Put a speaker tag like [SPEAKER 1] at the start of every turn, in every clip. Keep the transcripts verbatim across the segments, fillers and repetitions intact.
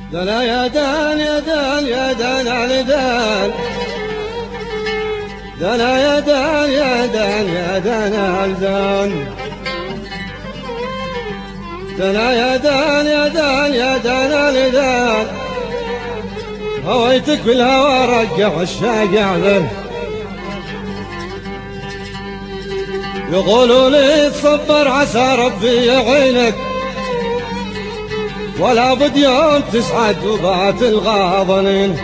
[SPEAKER 1] دنا يا دان يا دان يا دان على دان، دنا يا دان يا دان يا دان على دان، دنا يا دان يا دان يا دان على دان. هويتك بالهوى رجع الشاقع ذل، يقولوا لي تصبر عسى ربي يعينك، ولا بد يوم تسعد وبات الغاضنين.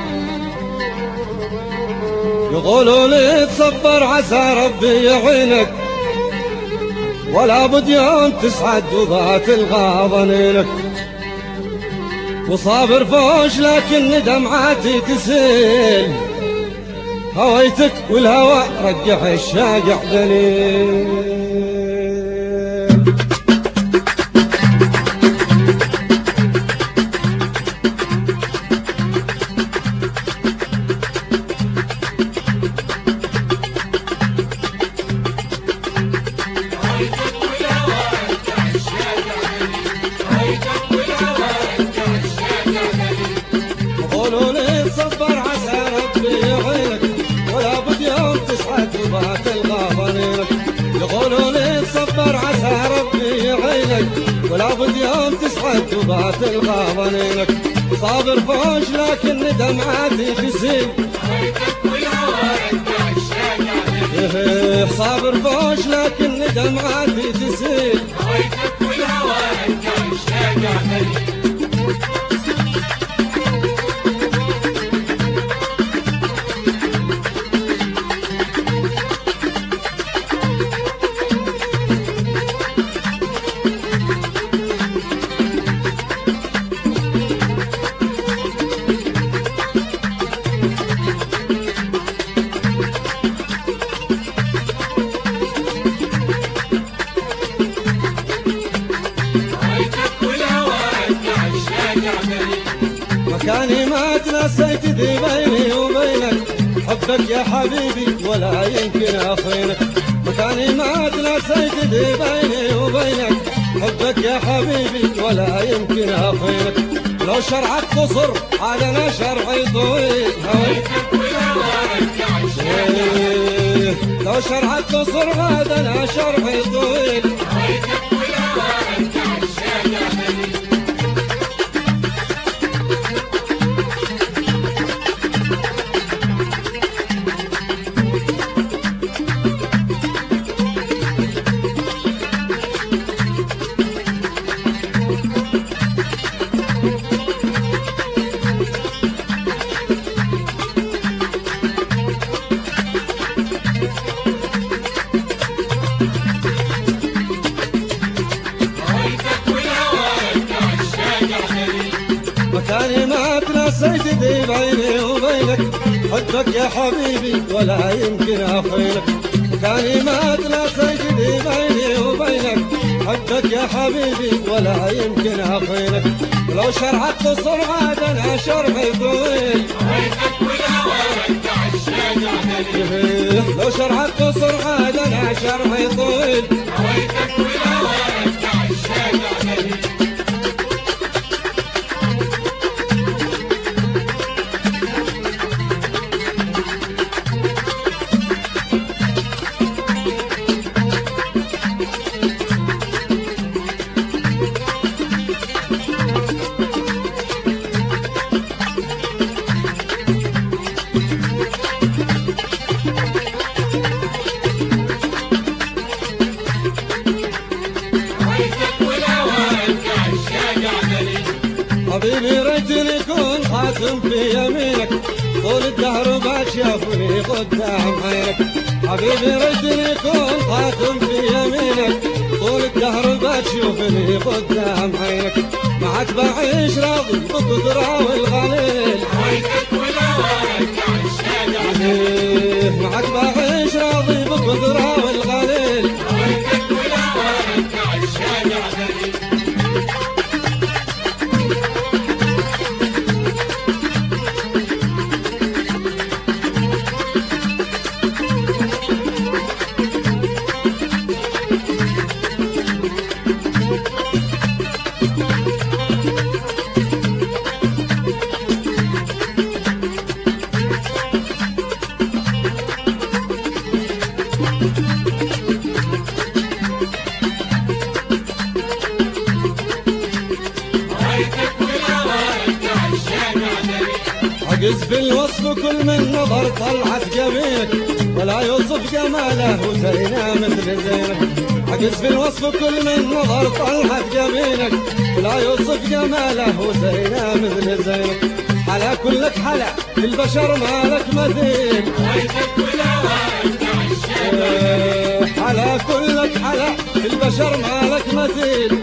[SPEAKER 1] يقولوا لي تصبر عسى ربي يعينك، ولا بد يوم تسعد وبات الغاضنين. وصابر فوش لكن دمعاتي تسيل، هويتك والهوى رجع الشاقع دليل. يقولوا لي تصبر عسى ربي يعينك، ولا بد يوم تسعد وبات الغاضنينك. يقولوا لي تصبر عسى ربي يعينك، ولا بد يوم تسعد وبات الغاضنينك. صابر فوش لكن دمعاتي تسيل، صابر فوش لكن دمعاتي تسيل. مكاني ما تنسيت ذي بيني وبينك، حبك يا حبيبي ولا يمكن أخينك. مكاني ما تنسيت ذي بيني وبينك، حبك يا حبيبي ولا يمكن أخينك. لو شرعك قصر عاد أنا شرعي طويل، لو شرعك قصر عاد أنا شرعي طويل. مكاني ما تنسيت ذي بيني وبينك، حبك يا حبيبي ولا يمكن أخينك. مكاني ما تنسيت ذي بيني وبينك، حبك يا حبيبي ولا يمكن أخينك. لو شرعك قصر عاد أنا شرعي طويل، لو شرعك قصر عاد أنا شرعي طويل. حبيبي ريتني كون خاتم في يمينك، طول الدهر ما شافني قدام عينك. حبيبي ريتني كون خاتم في يمينك، طول الدهر ما تشوفني قدام عينك. معك بعيش راضي بقدرة والغليل، معك بعيش راضي بقدرة والغليل. عجز بالوصف كل من نظر طلعت جميلك ولا يوصف جماله وزينه مثل زينك. عجز بالوصف كل من نظر طلعت جميلك ولا يوصف جماله وزينه مثل زينك. حلا كلك حلا في البشر مالك مثيل حلا كلك حلا في البشر مالك مثيل.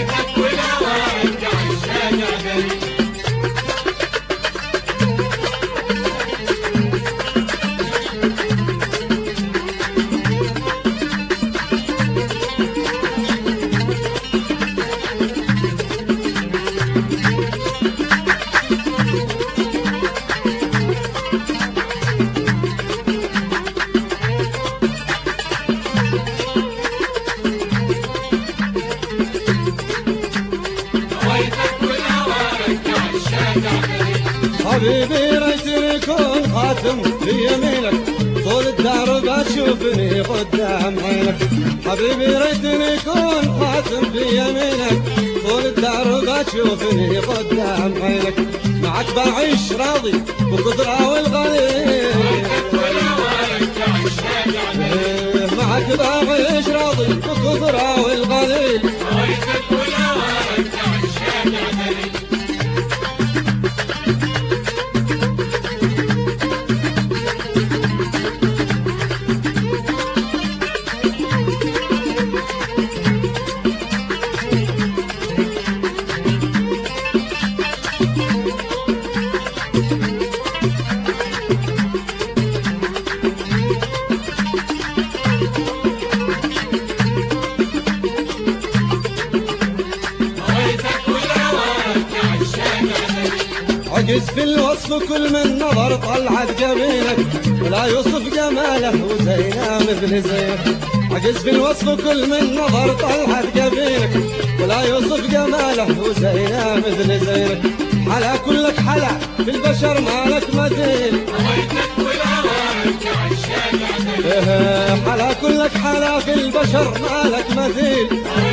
[SPEAKER 1] حبيبي ريتني كون خاتم في يمينك طول الدهر بتشوفني قدام عينك. حبيبي ريتني كون خاتم في يمينك طول الدهر بتشوفني قدام عينك. معك بعيش راضي بقدرة والغليل معك بعيش راضي بقدرة والغليل. عجز في الوصف كل من نظر طلعت جميلك ولا يوصف جماله وزينه مثل زينك. عجز في الوصف كل من نظر طلعت جميلك ولا يوصف جماله وزينه مثل زينك. حلا كلك حلا في البشر مالك مثيل حلا كلك حلا في البشر مالك مثيل.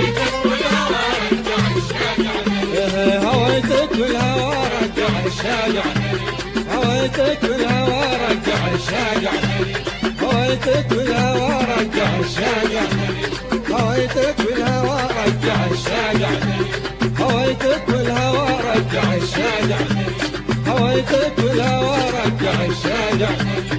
[SPEAKER 1] هويتك والهوى رجع الشاجع هويتك والهوى رجع الشاجع هويتك والهوى رجع الشاجع هويتك والهوى رجع الشاجع هويتك والهوى رجع الشاجع هويتك والهوى رجع الشاجع